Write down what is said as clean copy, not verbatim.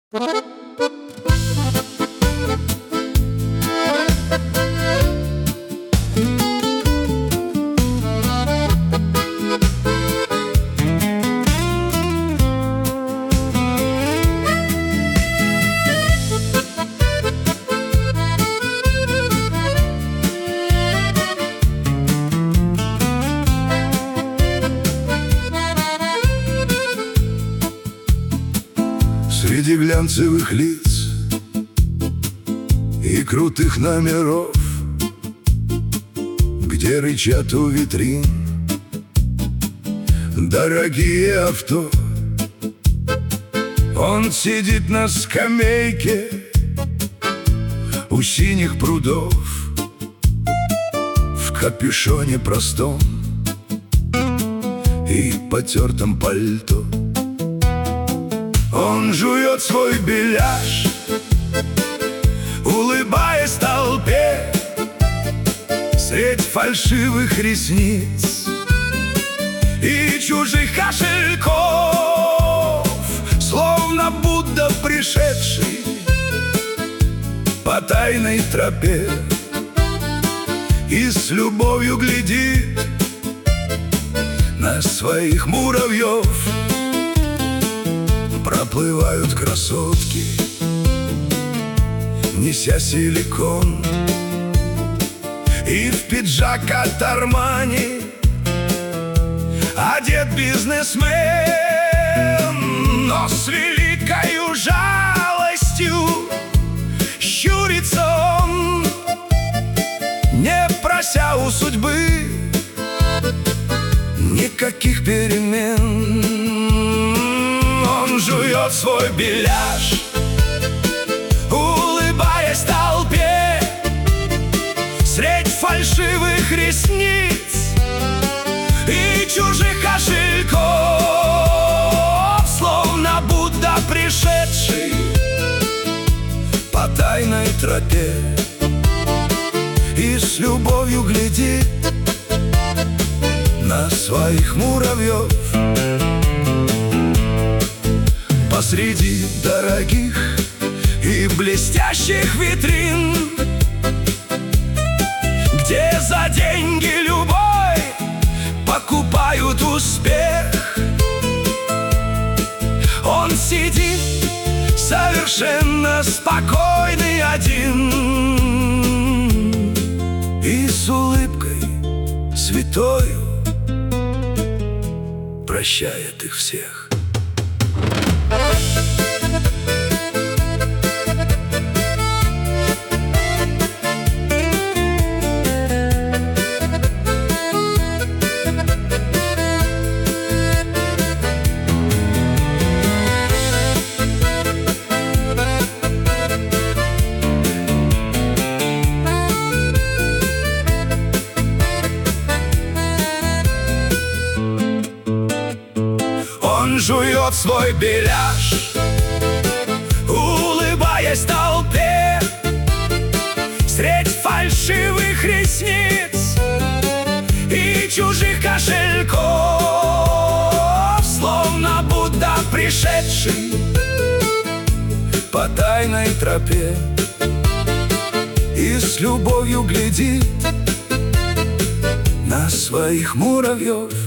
Среди глянцевых лиц и крутых номеров, где рычат у витрин дорогие авто, он сидит на скамейке у синих прудов в капюшоне простом и потертом пальто. Он жует свой беляш, улыбаясь толпе, средь фальшивых ресниц и чужих кошельков, словно Будда, пришедший по тайной тропе, и с любовью глядит на своих муравьев. Проплывают красотки, неся силикон, и в пиджак от Армани одет бизнесмен, но с великою жалостью щурится он, не прося у судьбы никаких перемен. Он жует свой беляш, улыбаясь толпе, средь фальшивых ресниц и чужих кошельков, словно Будда, пришедший по тайной тропе, и с любовью глядит на своих муравьев. Посреди дорогих и блестящих витрин, где за деньги любой покупают успех, он сидит совершенно спокойный один и с улыбкой святою прощает их всех. Он жует свой беляш, улыбаясь толпе, средь фальшивых ресниц и чужих кошельков, словно Будда, пришедший по тайной тропе, и с любовью глядит на своих муравьев.